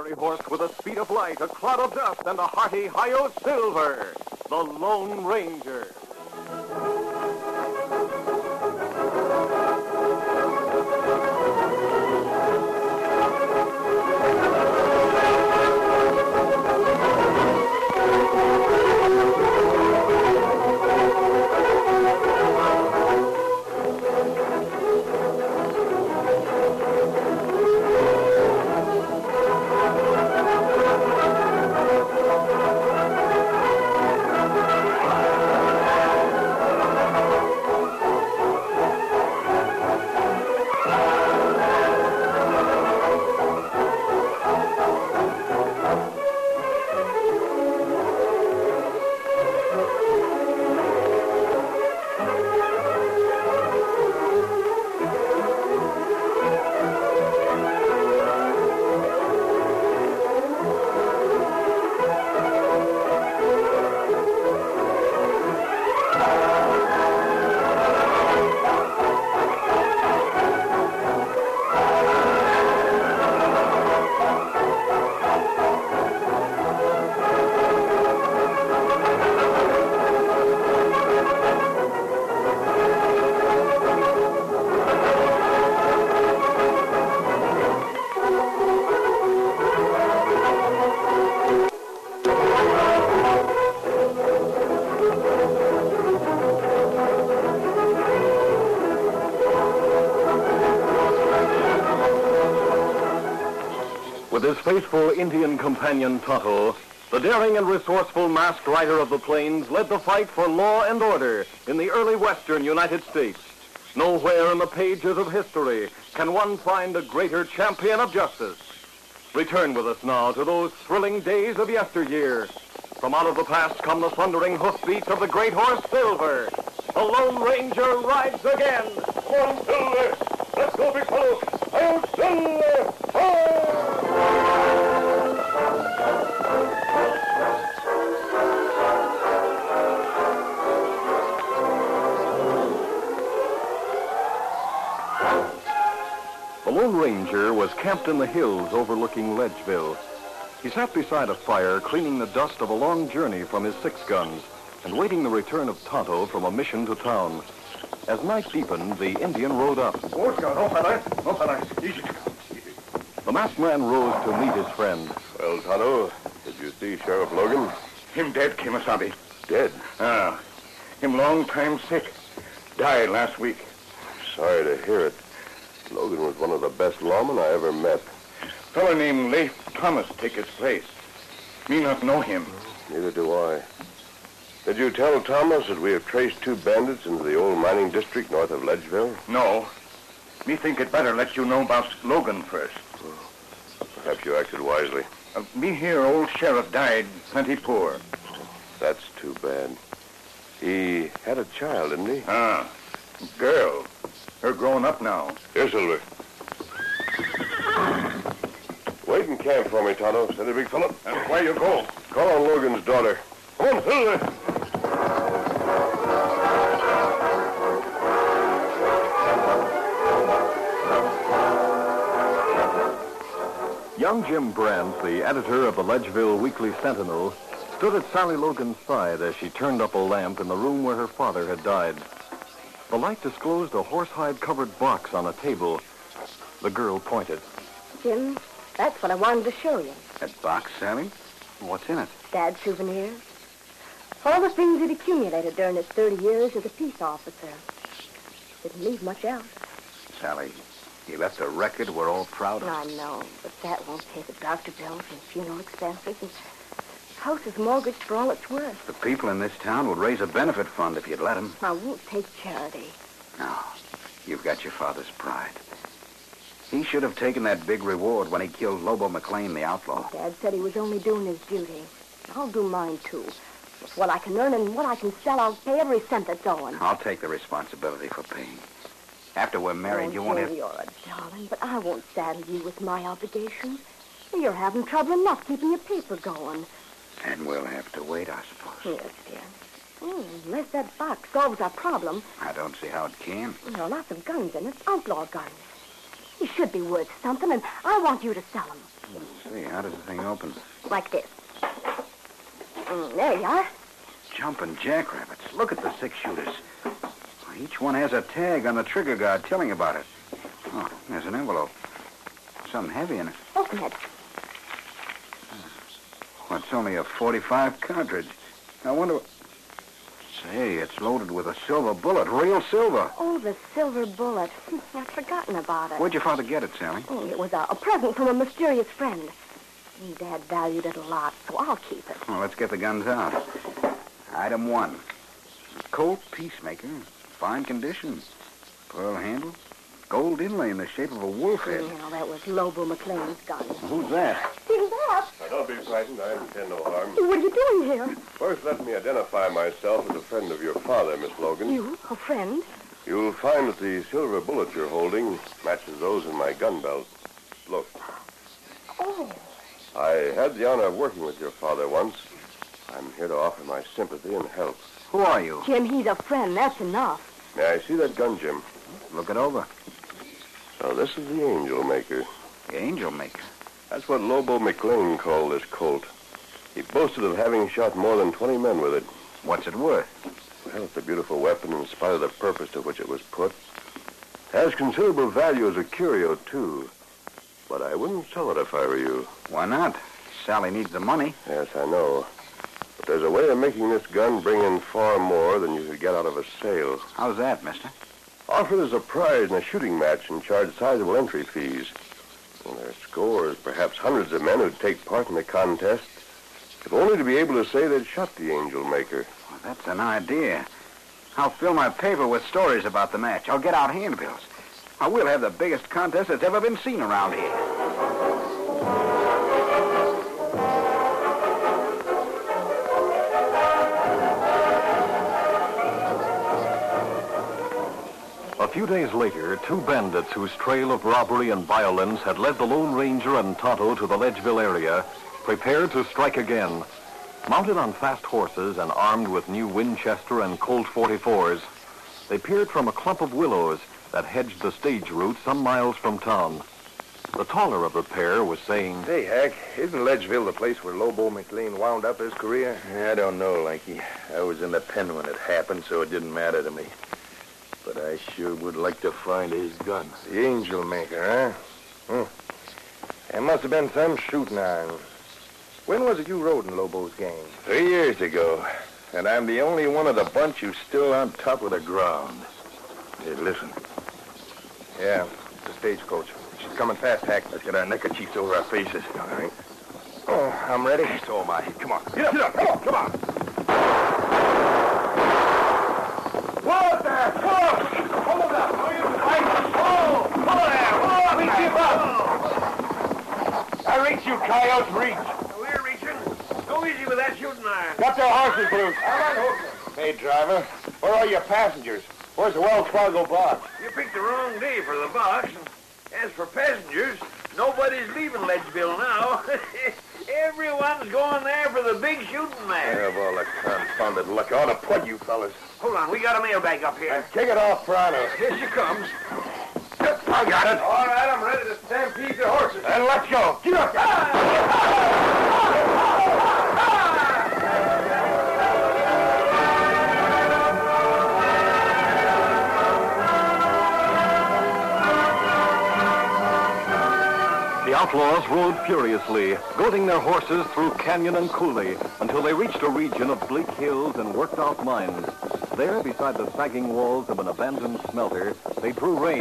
fiery horse with a speed of light, a cloud of dust, and a hearty Hi-Yo Silver, the Lone Ranger. With his faithful Indian companion Tonto, the daring and resourceful masked rider of the plains led the fight for law and order in the early western United States. Nowhere in the pages of history can one find a greater champion of justice. Return with us now to those thrilling days of yesteryear. From out of the past come the thundering hoofbeats of the great horse Silver. The Lone Ranger rides again. Come on, Silver! Let's go, big fellow! Oh, Silver! The Lone Ranger was camped in the hills overlooking Ledgeville. He sat beside a fire, cleaning the dust of a long journey from his 6 guns and waiting the return of Tonto from a mission to town. As night deepened, the Indian rode up. Oh, no, fella. Easy. The masked man rose to meet his friend. Well, Tonto, did you see Sheriff Logan? Him dead, Kemosabe. Dead? Ah. Him long time sick. Died last week. Sorry to hear it. Logan was one of the best lawmen I ever met. Fellow named Leif Thomas take his place. Me not know him. Neither do I. Did you tell Thomas that we have traced 2 bandits into the old mining district north of Ledgeville? No. Me think it better let you know about Logan first. Perhaps you acted wisely. Me hear old sheriff died plenty poor. That's too bad. He had a child, didn't he? Ah. Girl. Her grown up now. Here, Silver. Wait in camp for me, Tonto. Steady, big fellow. And where you go? Call on Logan's daughter. Come on, Silver. Young Jim Brandt, the editor of the Ledgeville Weekly Sentinel, stood at Sally Logan's side as she turned up a lamp in the room where her father had died. The light disclosed a horsehide-covered box on a table. The girl pointed. Jim, that's what I wanted to show you. That box, Sally? What's in it? Dad's souvenirs. All the things he'd accumulated during his 30 years as a peace officer. Didn't leave much else. Sally, he left a record we're all proud of. I know, but that won't pay the doctor bills and funeral expenses and house is mortgaged for all it's worth. The people in this town would raise a benefit fund if you'd let them. I won't take charity. No, you've got your father's pride. He should have taken that big reward when he killed Lobo McLean, the outlaw. Dad said he was only doing his duty. I'll do mine, too. With what I can earn and what I can sell, I'll pay every cent that's owing. I'll take the responsibility for paying. After we're married, you won't have... You're a darling, but I won't saddle you with my obligations. You're having trouble enough keeping your paper going. And we'll have to wait, I suppose. Yes, dear. Unless that box solves our problem. I don't see how it can. There are lots of guns in it, outlaw guns. He should be worth something, and I want you to sell him. Let's see, how does the thing open? Like this. There you are. Jumping jackrabbits. Look at the 6-shooters. Each one has a tag on the trigger guard telling about it. Oh, there's an envelope. Something heavy in it. Open it. Well, it's only a .45 cartridge. I wonder... Say, it's loaded with a silver bullet. Real silver. Oh, the silver bullet. I'd forgotten about it. Where'd your father get it, Sally? Oh, it was a present from a mysterious friend. Dad valued it a lot, so I'll keep it. Well, let's get the guns out. Item 1. Colt Peacemaker. Fine condition. Pearl handle. Gold inlay in the shape of a wolf head. That was Lobo McLean's gun. Who's that? Who's that? Now, don't be frightened. I intend no harm. What are you doing here? First, let me identify myself as a friend of your father, Miss Logan. You, a friend? You'll find that the silver bullet you're holding matches those in my gun belt. Look. Oh. I had the honor of working with your father once. I'm here to offer my sympathy and help. Who are you? Jim, he's a friend. That's enough. May I see that gun, Jim? Look it over. So this is the Angel Maker. The Angel Maker. That's what Lobo McLean called this Colt. He boasted of having shot more than 20 men with it. What's it worth? Well, it's a beautiful weapon in spite of the purpose to which it was put. Has considerable value as a curio, too. But I wouldn't sell it if I were you. Why not? Sally needs the money. Yes, I know. But there's a way of making this gun bring in far more than you could get out of a sale. How's that, mister? Offered as a prize in a shooting match and charge sizable entry fees. Well, there are scores, perhaps hundreds of men who'd take part in the contest, if only to be able to say they'd shot the Angel Maker. Well, that's an idea. I'll fill my paper with stories about the match. I'll get out handbills. We'll have the biggest contest that's ever been seen around here. A few days later, 2 bandits whose trail of robbery and violence had led the Lone Ranger and Tonto to the Ledgeville area prepared to strike again. Mounted on fast horses and armed with new Winchester and Colt 44s, they peered from a clump of willows that hedged the stage route some miles from town. The taller of the pair was saying, Say, Hack, isn't Ledgeville the place where Lobo McLean wound up his career? I don't know, Lanky. I was in the pen when it happened, so it didn't matter to me. But I sure would like to find his gun. The Angel Maker, huh? There must have been some shooting iron. When was it you rode in Lobo's gang? 3 years ago. And I'm the only one of the bunch who's still on top of the ground. Hey, listen. Yeah, it's a stagecoach. She's coming fast, Hack. Let's get our neckerchiefs over our faces. All right. Oh, I'm ready. So am I. Come on. Get up. Come on. Whoa there! Whoa! Hold up! Whoa there! Whoa! Please keep up! I reach you, coyotes, reach. We're reaching. Go easy with that shooting iron. Got their horses loose. Hey, driver, where are your passengers? Where's the Wells Fargo box? You picked the wrong day for the box. As for passengers, nobody's leaving Ledgeville now. Everyone's going there for the big shooting match. Have all the confounded luck. I ought to plug you fellas. Hold on, we got a mailbag up here. Take it off, Prano. Here she comes. I got it. All right, I'm ready to stampede the horses. Then let's go. Get up. The outlaws rode furiously, goading their horses through canyon and coulee until they reached a region of bleak hills and worked-out mines. There, beside the sagging walls of an abandoned smelter, they drew rein.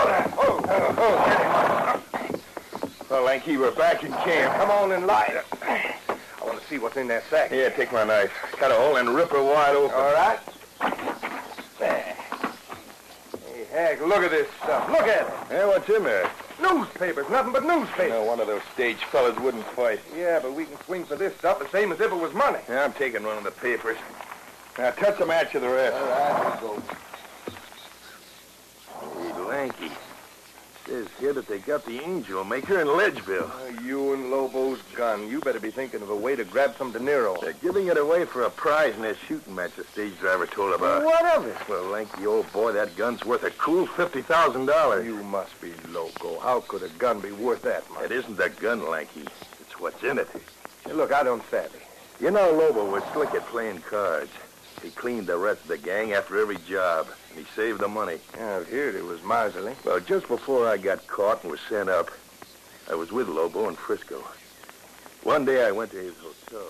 Well, Lanky, we're back in camp. Come on and light. I want to see what's in that sack. Here, take my knife. Cut a hole and rip her wide open. All right. There. Hey, Hack, look at this stuff. Look at it. Yeah, what's in there? Newspapers, nothing but newspapers. No, one of those stage fellas wouldn't fight. Yeah, but we can swing for this stuff the same as if it was money. Yeah, I'm taking one of the papers. Now, touch the match of the rest. All right, let's go. Hey, Lanky. Says here that they got the Angel Maker in Ledgeville. You and Lobo's gun. You better be thinking of a way to grab some dinero. They're giving it away for a prize in their shooting match the stage driver told about. What of it? Well, lanky old boy, that gun's worth a cool $50,000. You must be loco. How could a gun be worth that much? It isn't the gun, Lanky. It's what's in it. Hey, look, I don't savvy. You know, Lobo was slick at playing cards. He cleaned the rest of the gang after every job, and he saved the money. Yeah, I've heard it was miserly. Well, just before I got caught and was sent up, I was with Lobo in Frisco. One day I went to his hotel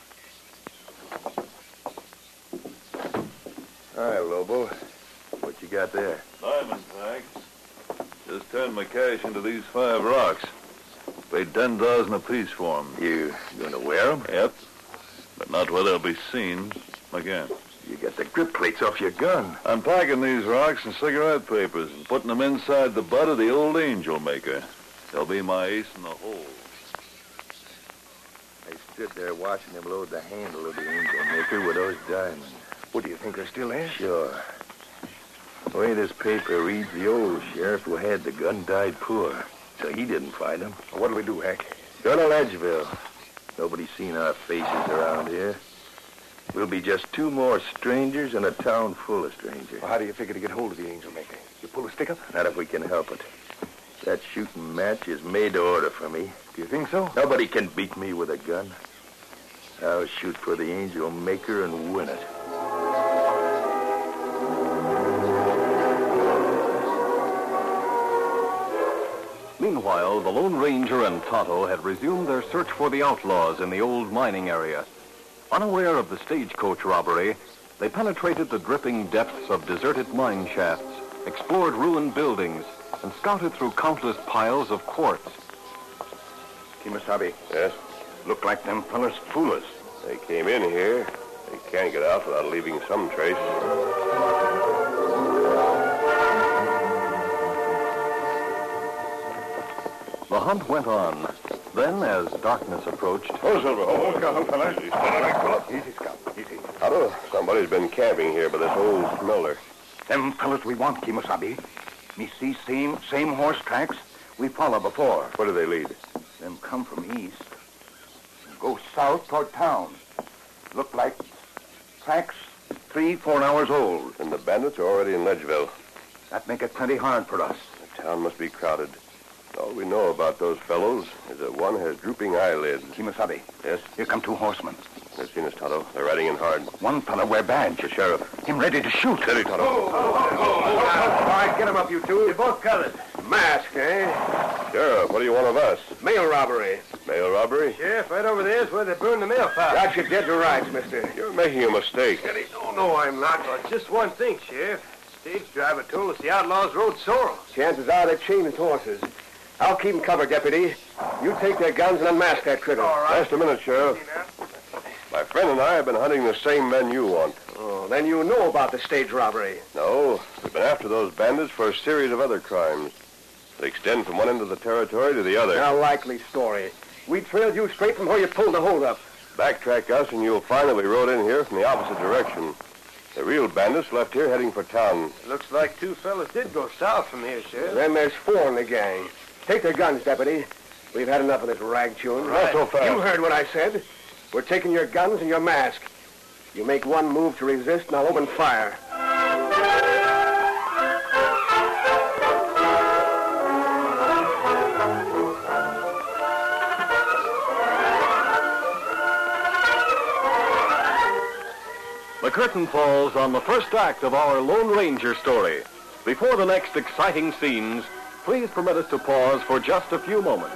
room. Hi, Lobo. What you got there? Diamond tags. Just turned my cash into these 5 rocks. Paid 10,000 apiece for them. You gonna wear them? Yep. But not where they'll be seen again. You got the grip plates off your gun. I'm packing these rocks in cigarette papers and putting them inside the butt of the old Angel Maker. They'll be my ace in the hole. I stood there watching him load the handle of the Angel Maker with those diamonds. What do you think they're still there? Sure. The way this paper reads, the old sheriff who had the gun died poor, so he didn't find them. What'll we do, Hack? Go to Ledgeville. Nobody's seen our faces around here. We'll be just 2 more strangers in a town full of strangers. Well, how do you figure to get hold of the Angel Maker? You pull a stick up? Not if we can help it. That shooting match is made to order for me. Do you think so? Nobody can beat me with a gun. I'll shoot for the Angel Maker and win it. Meanwhile, the Lone Ranger and Tonto had resumed their search for the outlaws in the old mining area. Unaware of the stagecoach robbery, they penetrated the dripping depths of deserted mine shafts, explored ruined buildings, and scouted through countless piles of quartz. Kimasabi. Yes? Look like them fellas fool us. They came in here. They can't get out without leaving some trace. The hunt went on. Then, as darkness approached, Oh, Silver. Oh, come, fella. Easy, Scout. Easy. Otto, somebody's been camping here by this old smelter. Them fellas we want, Kimasabi. Me see same horse tracks we follow before. Where do they lead? Them come from east. Go south toward town. Look like tracks 3-4 hours old. And the bandits are already in Ledgeville. That make it plenty hard for us. The town must be crowded. All we know about those fellows is that one has drooping eyelids. Kimasabi. Yes? Here come 2 horsemen. They've seen us, Tonto. They're riding in hard. One fella wear badge. The sheriff. Him ready to shoot. Steady, Tonto. All right, get him up, you two. You both covered. Mask, eh? Sheriff, what do you want of us? Mail robbery. Mail robbery? Sheriff, right over there is where they burned the mail file. Got you dead to rights, mister. You're making a mistake. No, I'm not. Well, just one thing, Sheriff. Stage driver told us the outlaws rode sorrel. Chances are they're chained his horses. I'll keep 'em covered, Deputy. You take their guns and unmask that critter. All right. Just a minute, Sheriff. My friend and I have been hunting the same men you want. Oh, then you know about the stage robbery. No, we've been after those bandits for a series of other crimes. They extend from one end of the territory to the other. A likely story. We trailed you straight from where you pulled the hold-up. Backtrack us and you'll find that we rode in here from the opposite direction. The real bandits left here heading for town. Looks like 2 fellas did go south from here, Sheriff. Then there's 4 in the gang. Take their guns, Deputy. We've had enough of this rag chewing. Not so fast. You heard what I said. We're taking your guns and your mask. You make one move to resist, and I'll open fire. the curtain falls on the first act of our Lone Ranger story. Before the next exciting scenes, please permit us to pause for just a few moments.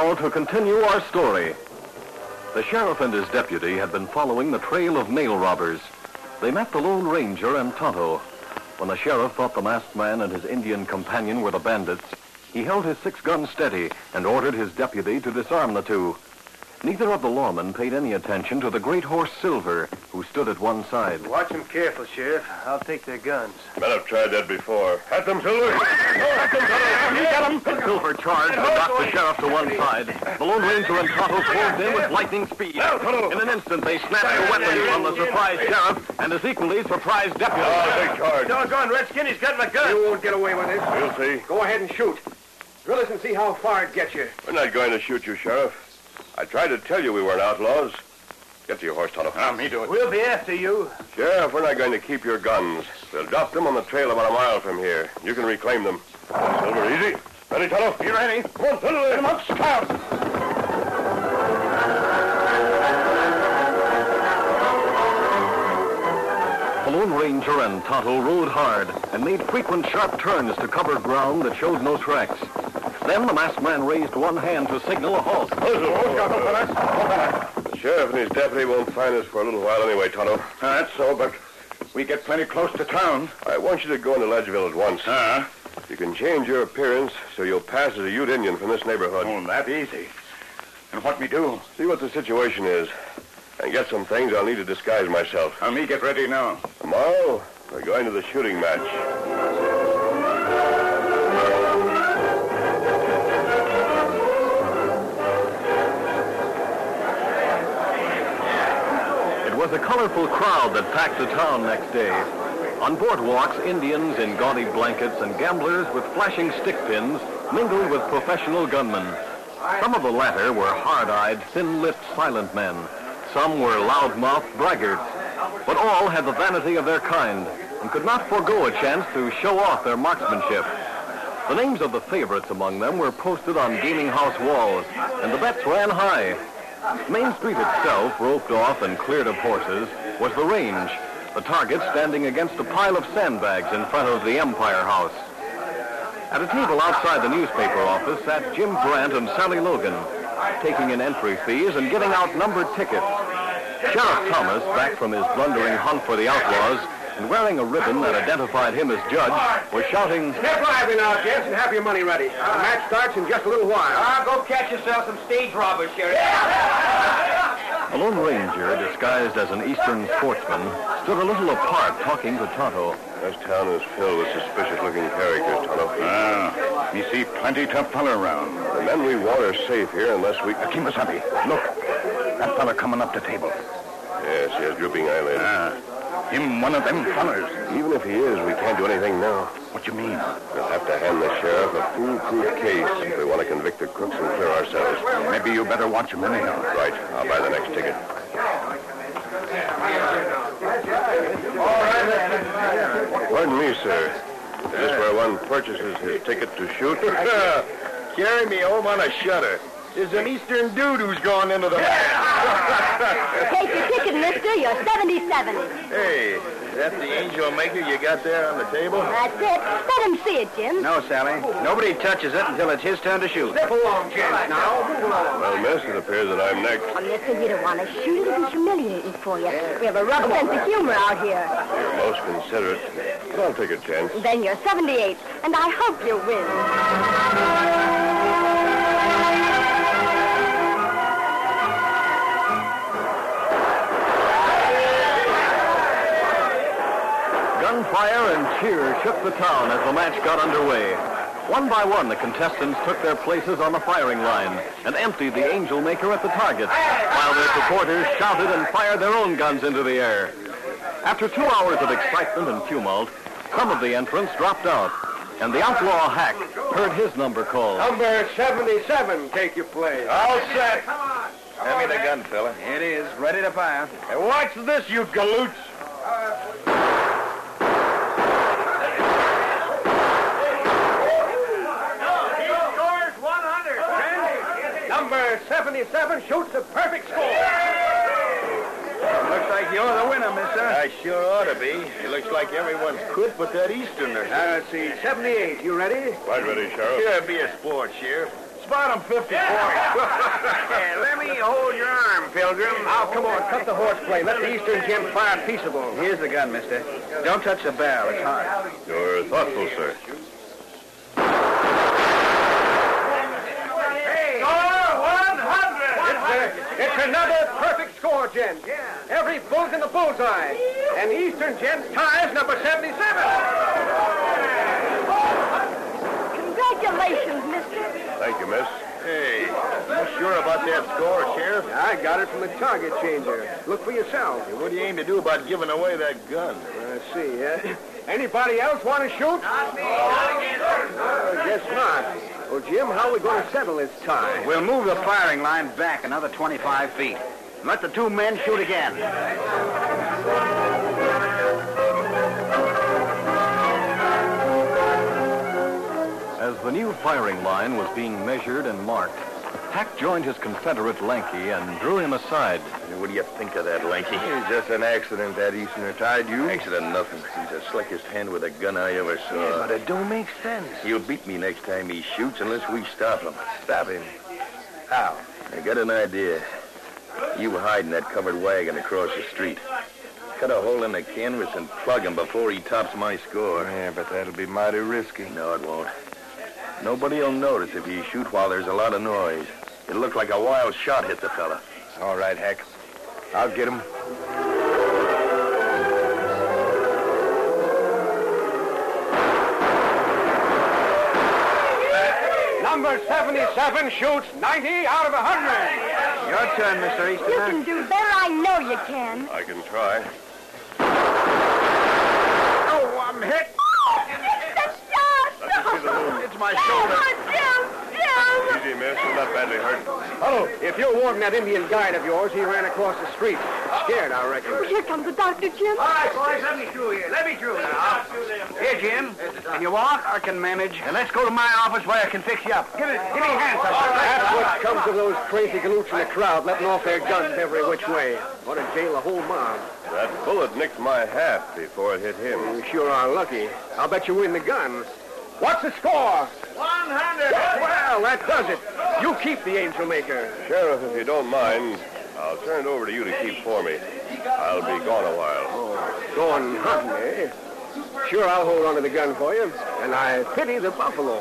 now to continue our story. The sheriff and his deputy had been following the trail of mail robbers. They met the Lone Ranger and Tonto. When the sheriff thought the masked man and his Indian companion were the bandits, he held his 6-gun steady and ordered his deputy to disarm the two. Neither of the lawmen paid any attention to the great horse Silver, who stood at one side. Watch them careful, Sheriff. I'll take their guns. Men have tried that before. At them, Silver! At them, Tonto! You get them! Silver charged and knocked the sheriff to one side. The Lone Ranger and Tonto closed in with lightning speed. In an instant, they snapped their weapons from the surprised sheriff and his equally surprised deputy. Big charge. Doggone, Redskin, he's got my gun. You won't get away with this. We'll see. Go ahead and shoot. Drill us and see how far it gets you. We're not going to shoot you, Sheriff. I tried to tell you we weren't outlaws. Get to your horse, Tonto. Me do it. We'll be after you. Sheriff, we're not going to keep your guns. We'll drop them on the trail about a mile from here. You can reclaim them. Silver, easy. Ready, Tonto? You ready? Come on, Silver. Get him up, scout. The Lone Ranger and Tonto rode hard and made frequent sharp turns to cover ground that showed no tracks. Then the masked man raised one hand to signal a halt. The sheriff and his deputy won't find us for a little while anyway, Tonto. That's so, but we get plenty close to town. I want you to go into Ledgeville at once. You can change your appearance so you'll pass as a Ute Indian from this neighborhood. Oh, that easy. And what me do? See what the situation is. And get some things I'll need to disguise myself. Me get ready now. Tomorrow, we're going to the shooting match. It was a colorful crowd that packed the town next day. On boardwalks, Indians in gaudy blankets and gamblers with flashing stick pins mingled with professional gunmen. Some of the latter were hard-eyed, thin-lipped, silent men. Some were loud-mouthed braggarts. But all had the vanity of their kind and could not forego a chance to show off their marksmanship. The names of the favorites among them were posted on gaming house walls, and the bets ran high. Main Street itself, roped off and cleared of horses, was the range, the target standing against a pile of sandbags in front of the Empire House. At a table outside the newspaper office sat Jim Grant and Sally Logan, taking in entry fees and giving out numbered tickets. Sheriff Thomas, back from his blundering hunt for the outlaws, and wearing a ribbon that identified him as judge, was shouting, Step lively now, gents, and have your money ready. The match starts in just a little while. Go catch yourself some stage robbers, Sheriff. A Lone Ranger, disguised as an Eastern sportsman, stood a little apart talking to Tonto. This town is filled with suspicious-looking characters, Tonto. You see plenty tough fella around. The men we want are safe here unless we... Kimasabi, look. That fella coming up the table. Yes, he has drooping eyelids. Him one of them fellers. Even if he is, we can't do anything now. What you mean? We'll have to hand the sheriff a foolproof case if we want to convict the crooks and clear ourselves. Maybe you better watch him anyhow. Right. I'll buy the next ticket. Pardon me, sir. Is this where one purchases his ticket to shoot? Carry me home on a shutter. There's an Eastern dude who's gone into the... Take your ticket, mister. You're 77. Hey, is that the angel maker you got there on the table? That's it. Let him see it, Jim. No, Sally. Nobody touches it until it's his turn to shoot. Step along, gents, now. Move along. Well, miss, it appears that I'm next. Oh, listen, you don't want to shoot. It'll be humiliating for you. We have a rough sense of humor out here. You're most considerate. But I'll take a chance. Then you're 78, and I hope you win. Gunfire and cheers shook the town as the match got underway. One by one, the contestants took their places on the firing line and emptied the angel maker at the target, while their supporters shouted and fired their own guns into the air. After 2 hours of excitement and tumult, some of the entrants dropped out, and the outlaw Hack heard his number called. Number 77, take your place. All set. Hand me the gun, fella. It is. Ready to fire. Hey, watch this, you galoots. Number 77 shoots a perfect score. Looks like you're the winner, mister. I sure ought to be. It looks like everyone's quit but that Easterner. Now, let's see. 78, you ready? Quite ready, Sheriff. Yeah, be a sport, Sheriff. bottom 50 points. Let me hold your arm, Pilgrim. Now, come on, cut the horseplay. Let the Eastern gent fire peaceable. Here's the gun, mister. Don't touch the barrel. It's hot. You're thoughtful, sir. It's another perfect score, gent. Yeah. Every bull's in the bullseye. And the Eastern gent ties number 77. Congratulations, mister. Thank you, miss. Hey, you sure about that score, Sheriff? I got it from the target changer. Look for yourself. What do you aim to do about giving away that gun? Let's see, Anybody else want to shoot? Not me. Guess not. Well, Jim, how are we going to settle this tie? We'll move the firing line back another 25 feet. And let the two men shoot again. As the new firing line was being measured and marked, Hack joined his Confederate Lanky and drew him aside. What do you think of that, Lanky? It's just an accident that Easterner tied you. Accident nothing. He's the slickest hand with a gun I ever saw. But it don't make sense. He'll beat me next time he shoots unless we stop him. Stop him. How? I got an idea. You hide in that covered wagon across the street. Cut a hole in the canvas and plug him before he tops my score. Yeah, but that'll be mighty risky. No, it won't. Nobody'll notice if you shoot while there's a lot of noise. It'll look like a wild shot hit the fella. All right, Hack. I'll get him. Number 77 shoots 90 out of 100. Your turn, Mr. You Easterner. can do better. I know you can. I can try. Oh, I'm hit. It's the shot. It's my shoulder. Easy, miss. You're not badly hurt. Oh, if you're wanting that Indian guide of yours, he ran across the street. Scared, I reckon. Oh, here comes the doctor, Jim. All right, boys, let me through here. Let me through now. Here, Jim. Can you walk? I can manage. And let's go to my office where I can fix you up. Give me a hand, Sergeant. That's what comes of those crazy galoots in the crowd letting off their guns every which way. Ought to jail the whole mob. That bullet nicked my hat before it hit him. You sure are lucky. I'll bet you win the gun. What's the score? 100. Well, that does it. You keep the Angel Maker. Sheriff, if you don't mind, I'll turn it over to you to keep for me. I'll be gone a while. Oh, going hunting, eh? Sure, I'll hold on to the gun for you. And I pity the buffalo.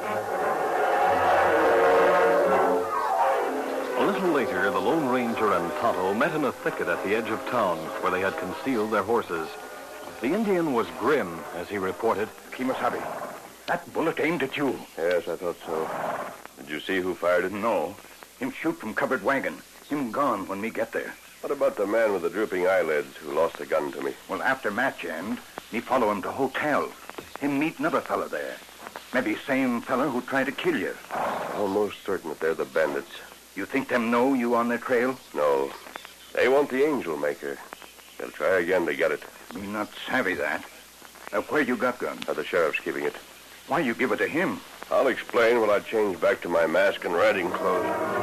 A little later, the Lone Ranger and Tonto met in a thicket at the edge of town where they had concealed their horses. The Indian was grim as he reported. Kimosabe, that bullet aimed at you. Yes, I thought so. Did you see who fired it? No. Him shoot from covered wagon. Him gone when we get there. What about the man with the drooping eyelids who lost the gun to me? Well, after match end, me follow him to hotel. Him meet another fella there. Maybe same fella who tried to kill you. Almost certain that they're the bandits. You think them know you on their trail? No. They want the Angel Maker. They'll try again to get it. Me not savvy that. Where you got gun? The sheriff's keeping it. Why you give it to him? I'll explain when I change back to my mask and riding clothes.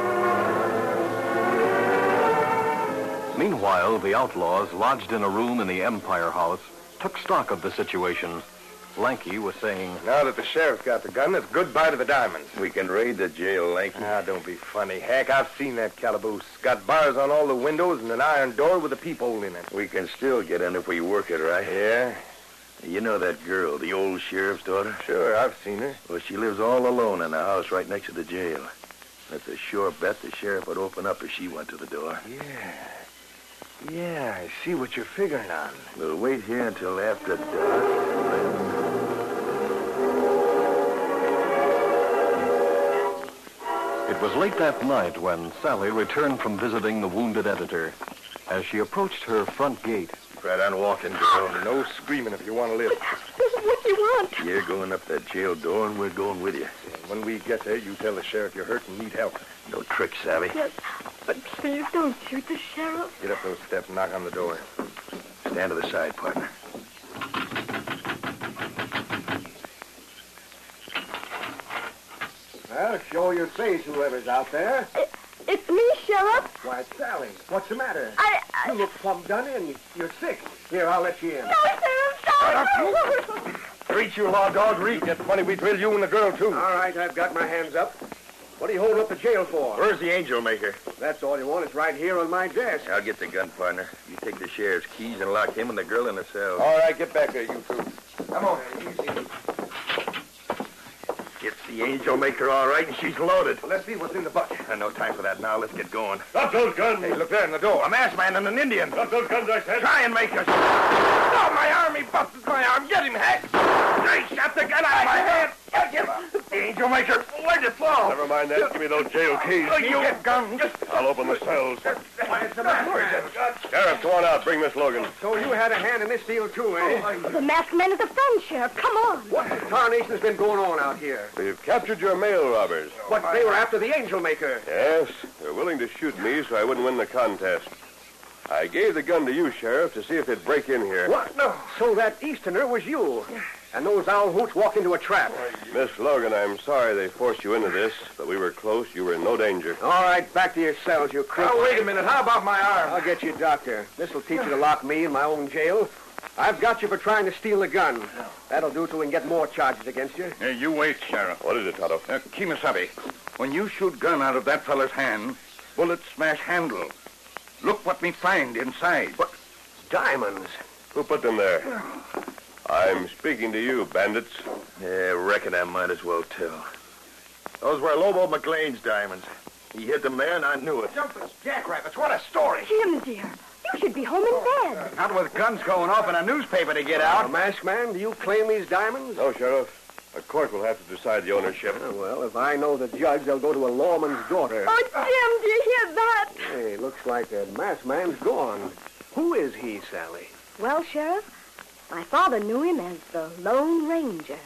Meanwhile, the outlaws, lodged in a room in the Empire House, took stock of the situation. Lanky was saying, Now that the sheriff's got the gun, it's goodbye to the diamonds. We can raid the jail, Lanky. Ah, don't be funny, Hack. I've seen that calaboose. Got bars on all the windows and an iron door with a peephole in it. We can still get in if we work it right. Yeah? You know that girl, the old sheriff's daughter? Sure, I've seen her. Well, she lives all alone in the house right next to the jail. That's a sure bet the sheriff would open up if she went to the door. Yeah, I see what you're figuring on. We'll wait here until after dark. It was late that night when Sally returned from visiting the wounded editor. As she approached her front gate, Right on walking, girl. No screaming if you want to live. This is what you want. You're going up that jail door, and we're going with you. When we get there, you tell the sheriff you're hurt and need help. No tricks, Sally. Yes, but please don't shoot the sheriff. Get up those steps and knock on the door. Stand to the side, partner. Well, show your face, whoever's out there. It's me, Sheriff. Why, Sally, what's the matter? I... You look plumb done in. You're sick. Here, I'll let you in. No, Sheriff, no. Reach, you law dog, reach. It's funny we drill you and the girl, too. All right, I've got my hands up. What are you holding up the jail for? Where's the Angel Maker? That's all you want. It's right here on my desk. I'll get the gun, partner. You take the sheriff's keys and lock him and the girl in the cell. All right, get back there, you two. Come on. Easy. It's the Angel Maker, all right, and she's loaded. Well, let's see what's in the bucket. No time for that now. Let's get going. Drop those guns. Hey, look there in the door. A masked man and an Indian. Drop those guns, I said. Try and make us. Oh, my arm! He busted my arm. Get him, Hack. They shot the gun out of my hand. Get him. The Angel Maker. Where'd it fall? Never mind that. Give me those jail keys. Oh, you get guns. I'll open the cells. It's the masked man. Sheriff, come on out. Bring Miss Logan. So you had a hand in this deal, too, eh? The masked man is a friend, Sheriff. Come on. What tarnation's been going on out here? We've captured your mail robbers. But they were after the Angel Maker. Yes, they're willing to shoot me so I wouldn't win the contest. I gave the gun to you, Sheriff, to see if they'd break in here. What? No. So that Easterner was you. And those owl hoots walked into a trap. Miss Logan, I'm sorry they forced you into this, but we were close. You were in no danger. All right, back to your cells, you creep. Oh, wait a minute. How about my arm? I'll get you a doctor. This'll teach you to lock me in my own jail. I've got you for trying to steal the gun. That'll do till we can get more charges against you. Hey, you wait, Sheriff. What is it, Tonto? Kimasabi, when you shoot gun out of that feller's hand, bullets smash handle. Look what we find inside. But diamonds. Who put them there? I'm speaking to you, bandits. Yeah, reckon I might as well tell. Those were Lobo McLean's diamonds. He hid them there, and I knew it. Jumping jackrabbits, what a story. Jim, dear, you should be home in bed. Not with guns going off and a newspaper to get out. Masked man, do you claim these diamonds? No, Sheriff. A court will have to decide the ownership. Well, if I know the judge, they'll go to a lawman's daughter. Oh, Jim, do you hear that? Hey, looks like the masked man's gone. Who is he, Sally? Well, Sheriff, my father knew him as the Lone Ranger.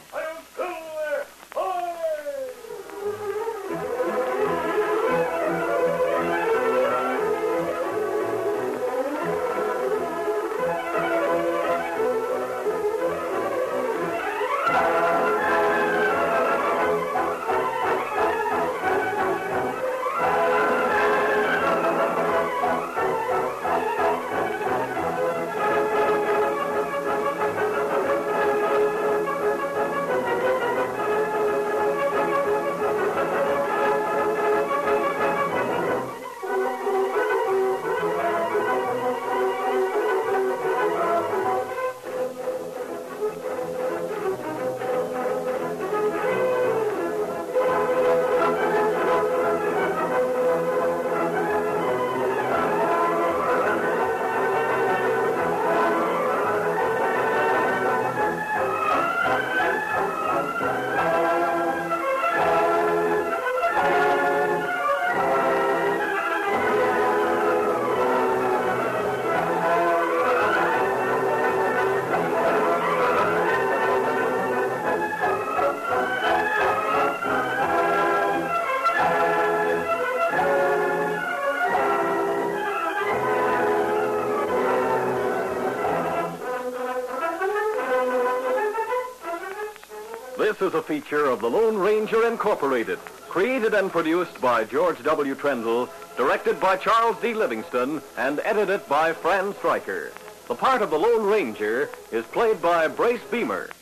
This is a feature of the Lone Ranger Incorporated, created and produced by George W. Trendle, directed by Charles D. Livingston, and edited by Fran Stryker. The part of the Lone Ranger is played by Brace Beamer.